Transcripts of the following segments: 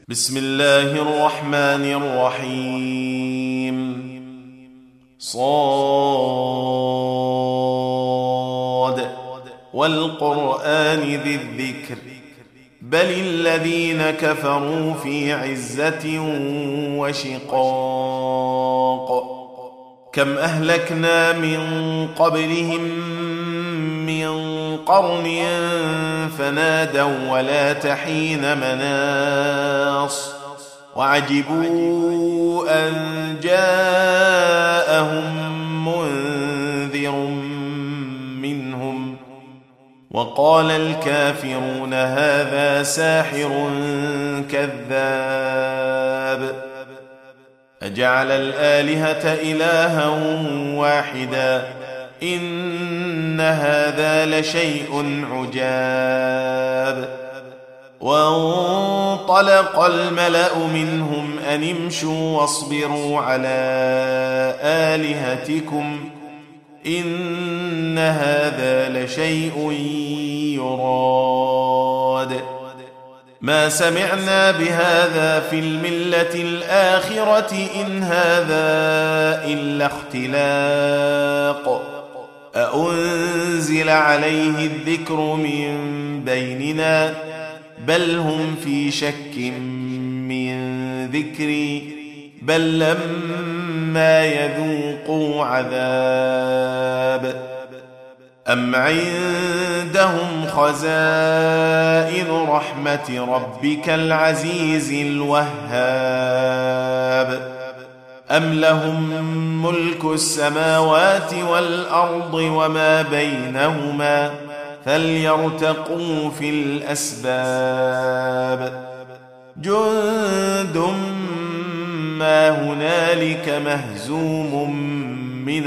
بسم الله الرحمن الرحيم صاد والقرآن ذي الذكر بل الذين كفروا في عزة وشقاق كم أهلكنا من قبلهم من قرن فنادوا ولا تحين مناص وعجبوا أن جاءهم منذر منهم وقال الكافرون هذا ساحر كذاب أجعل الآلهة إلها واحدا إن هذا لشيء عجاب وانطلق الملأ منهم أن امشوا واصبروا على آلهتكم إن هذا لشيء يراد ما سمعنا بهذا في الملة الآخرة إن هذا إلا اختلاق أأنزل عليه الذكر من بيننا بل هم في شك من ذكري بل لما يذوقوا عذاب أم عندهم خزائن رحمة ربك العزيز الوهاب أم لهم ملك السماوات والأرض وما بينهما فليرتقوا في الأسباب جند ما هنالك مهزوم من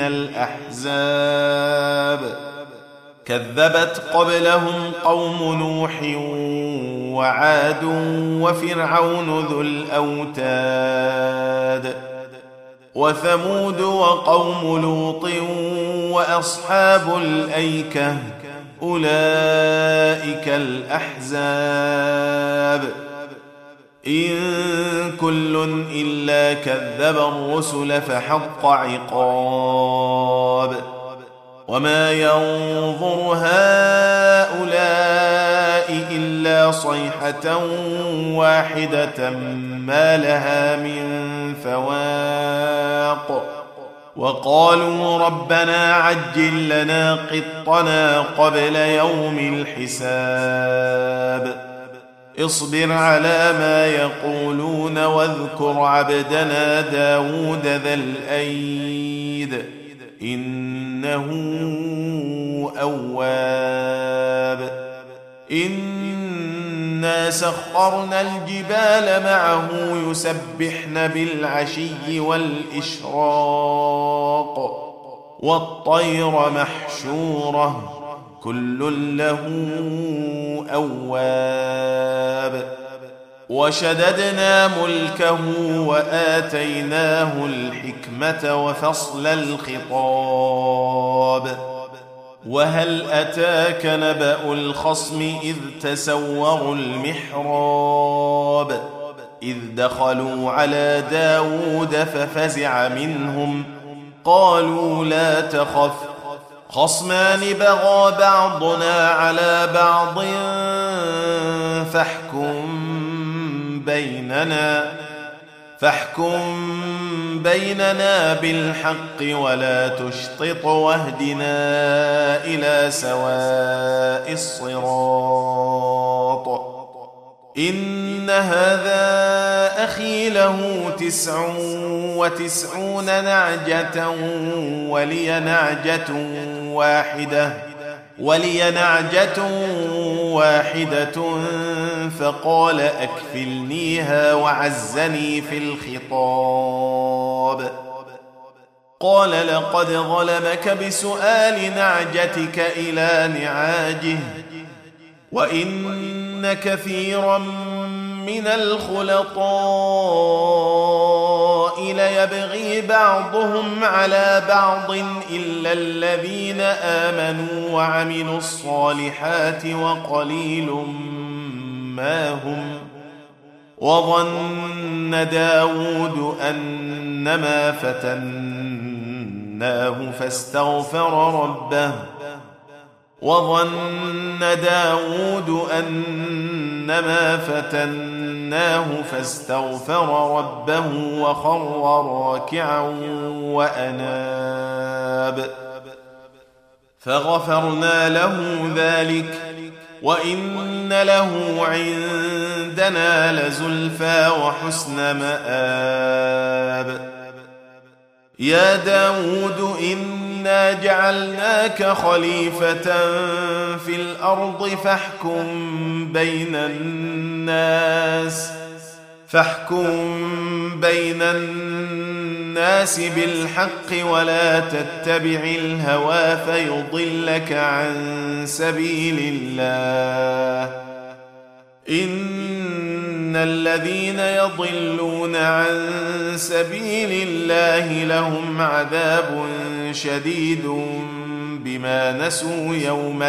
الأحزاب كذبت قبلهم قوم نوح وعاد وفرعون ذو الأوتاد وثمود وقوم لوط وأصحاب الأيكة أولئك الأحزاب إن كل إلا كذب الرسل فحق عقاب وما ينظر هؤلاء إلا صيحة واحدة ما لها من فواق وقالوا ربنا عجل لنا قطنا قبل يوم الحساب اصبر على ما يقولون واذكر عبدنا داود ذا الأيد إنه أواب إنا سخرنا الجبال معه يسبحن بالعشي والإشراق والطير محشورة كل له أواب وشددنا ملكه وآتيناه الحكمة وفصل الخطاب وهل أتاك نبأ الخصم إذ تسوروا المحراب إذ دخلوا على داود ففزع منهم قالوا لا تخف خصمان بغى بعضنا على بعض فاحكم بيننا بالحق ولا تشطط واهدنا إلى سواء الصراط إن هذا أخي له 99 نعجة ولي نعجة واحدة فقال أكفلنيها وعزني في الخطاب قال لقد ظلمك بسؤال نعجتك إلى نعاجه وإن كثيرا من الخلطاء ليبغي بعضهم على بعض إلا الذين آمنوا وعملوا الصالحات وقليل ما هم وظن داود أنما فتناه فاستغفر ربه وخر راكعا وأناب فغفرنا له ذلك وإن له عندنا لزلفى وحسن مآب يا داود إنا جعلناك خليفة في الأرض فاحكم بين الناس بالحق ولا تتبع الهوى فيضلك عن سبيل الله إن الذين يضلون عن سبيل الله لهم عذاب شديد بما نسوا يوم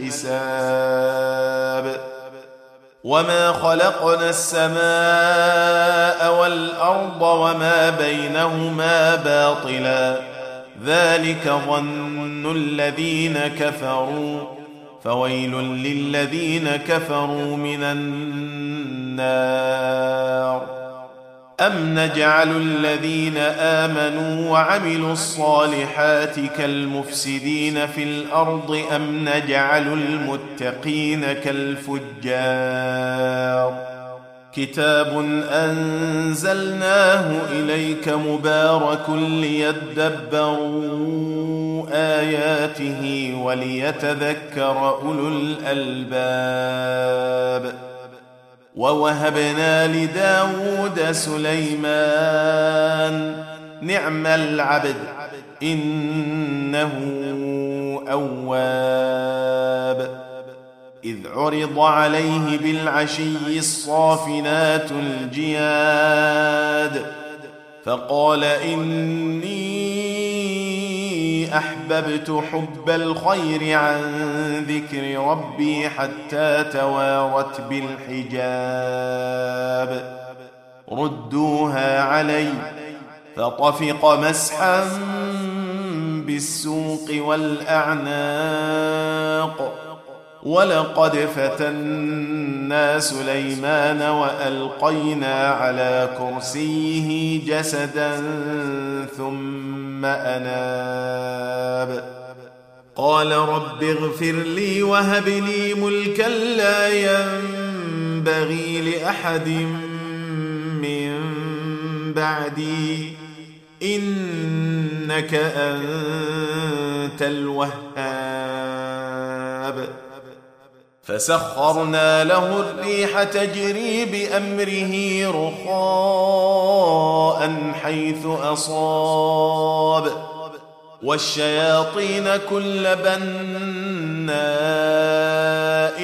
الحساب وما خلقنا السماء والأرض وما بينهما باطلا ذلك ظن الذين كفروا فويل للذين كفروا من النار أم نجعل الذين آمنوا وعملوا الصالحات كالمفسدين في الأرض أم نجعل المتقين كالفجار كتاب أنزلناه إليك مبارك ليدبروا آياته وليتذكر أولو الألباب ووهبنا لداود سليمان نعم العبد إنه أواب إذ عرض عليه بالعشي الصافنات الجياد فقال إني أحببت حب الخير عن ذكر ربي حتى توارت بالحجاب ردوها علي فطفق مسحا بالسوق والأعناق ولقد فتنا سليمان وألقينا على كرسيه جسدا ثم أناب قال رب اغفر لي وهب لي ملكا لا ينبغي لأحد من بعدي إنك أنت الوهاب فسخرنا له الريح تجري بأمره رخاء حيث أصاب والشياطين كل بناء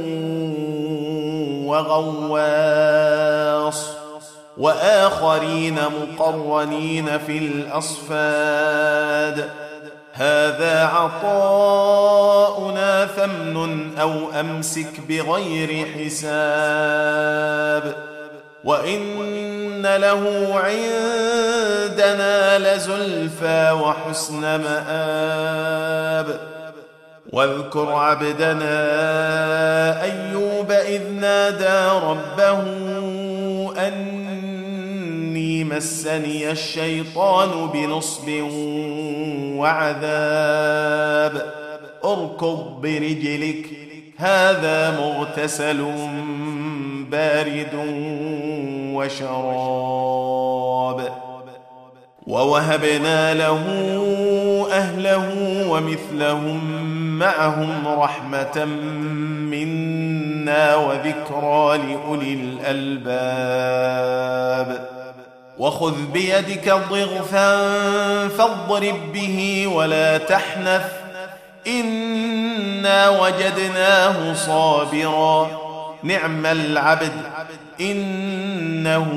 وغواص وآخرين مقرنين في الأصفاد هذا عطاؤنا فامنن أو أمسك بغير حساب وإن له عندنا لزلفى وحسن مآب واذكر عبدنا أيوب إذ نادى ربه أني مسني الشيطان بنصب وعذاب اركض برجلك هذا مغتسل بارد وشراب ووهبنا له أهله ومثلهم معهم رحمة منا وذكرى لأولي الألباب وخذ بيدك ضغثا فاضرب به ولا تحنث إنا وجدناه صابرا نعم العبد إنه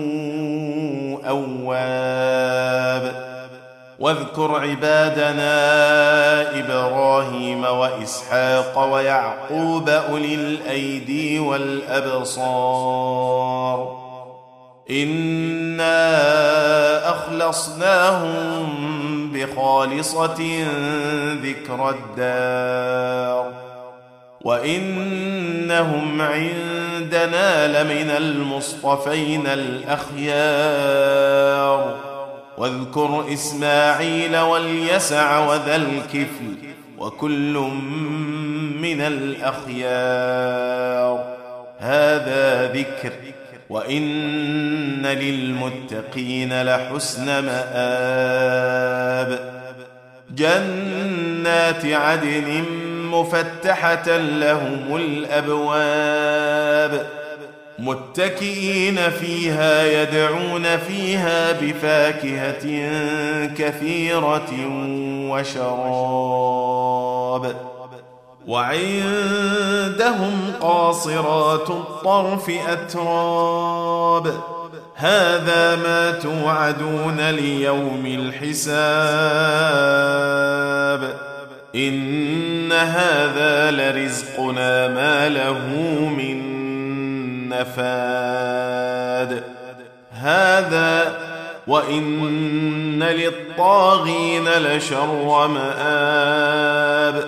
أواب واذكر عبادنا إبراهيم وإسحاق ويعقوب أولي الأيدي والأبصار إنا أخلصناهم بخالصة ذكر الدار وإنهم عندنا لمن المصطفين الأخيار واذكر إسماعيل واليسع وذا الكفل وكل من الأخيار هذا ذكر وإن للمتقين لحسن مآب جنات عدن مفتحة لهم الأبواب متكئين فيها يدعون فيها بفاكهة كثيرة وشراب وعندهم قاصرات الطرف أتراب هذا ما توعدون ليوم الحساب إن هذا لرزقنا ما له من نفاد هذا وإن للطاغين لشر مآب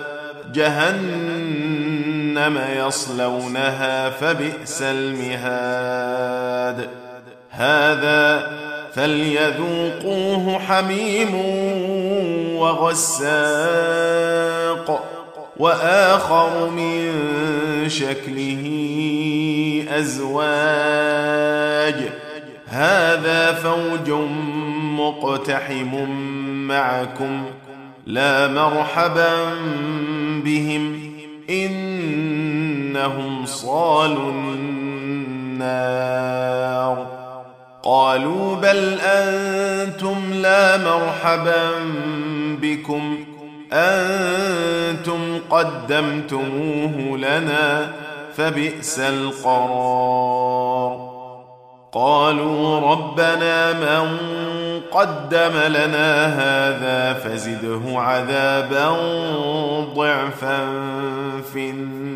جهنم يصلونها فبئس المهاد هذا فليذوقوه حميم وغساق وآخر من شكله أزواج هذا فوج مقتحم معكم لا مرحبا بهم إنهم صالوا النار قالوا بل أنتم لا مرحبا بكم أنتم قدمتموه لنا فبئس القرار قالوا ربنا من قدم لنا هذا فزده عذابا ضعفا في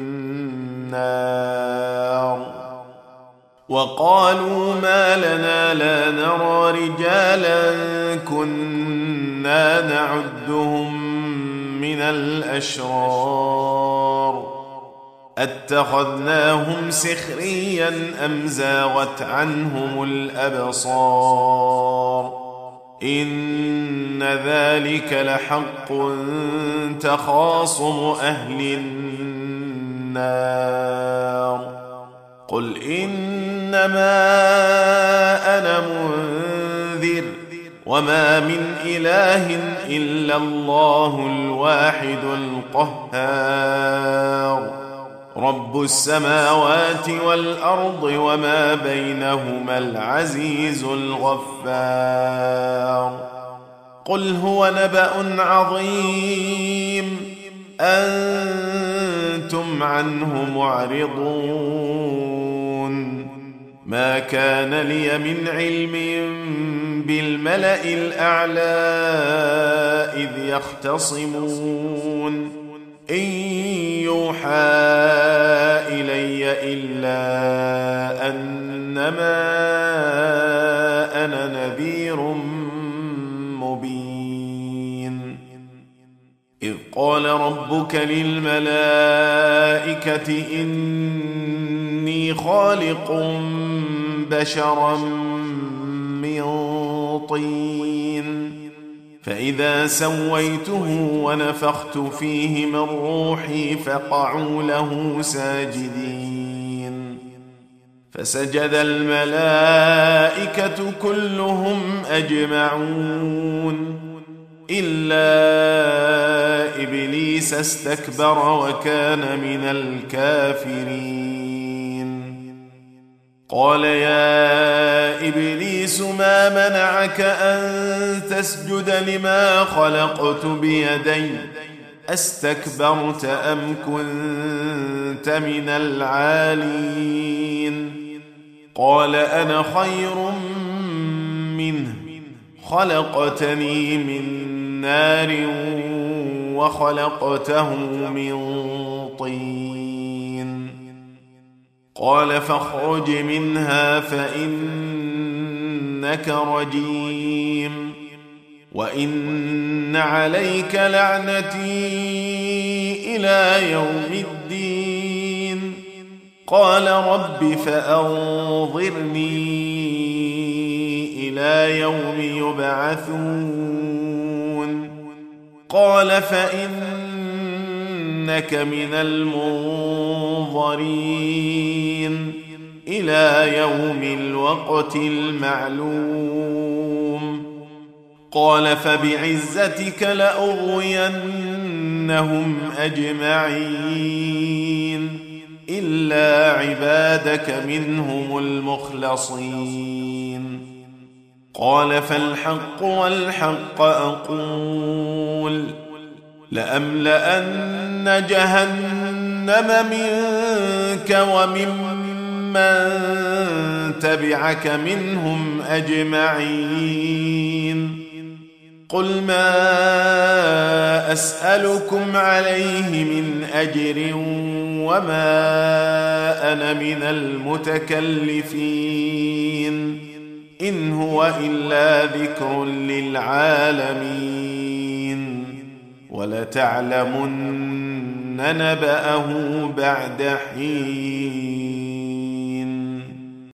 النار وقالوا ما لنا لا نرى رجالا كنا نعدهم من الأشرار اتخذناهم سخريا أم زاغت عنهم الأبصار إن ذلك لحق تخاصم أهل النار قل إنما أنا منذر وما من إله إلا الله الواحد القهار رب السماوات والأرض وما بينهما العزيز الغفار قل هو نبأ عظيم أنتم عنه معرضون ما كان لي من علم بالملأ الأعلى إذ يختصمون إن يوحى إلي إلا أنما أنا نذير مبين إذ قال ربك للملائكة إني خالق بشرا من طين فإذا سويته ونفخت فيه من روحي فقعوا له ساجدين فسجد الملائكة كلهم أجمعون إلا إبليس استكبر وكان من الكافرين قال يا إبليس ما منعك أن تسجد لما خلقت بيدي أستكبرت أم كنت من العالين قال أنا خير منه خلقتني من نار وخلقته من طين قال فاخرج منها فإنك إنك رجيم وإن عليك لعنتي إلى يوم الدين قال رب فأنظرني إلى يوم يبعثون قال فإنك من المنظرين إلى يوم الوقت المعلوم قال فبعزتك لأغوينهم أجمعين إلا عبادك منهم المخلصين قال فالحق والحق أقول لأملأن جهنم منك وممن تبعك منهم أجمعين قل ما أسألكم عليه من أجر وما أنا من المتكلفين إن هو إلا ذكر للعالمين ولتعلمن نبأه بعد حين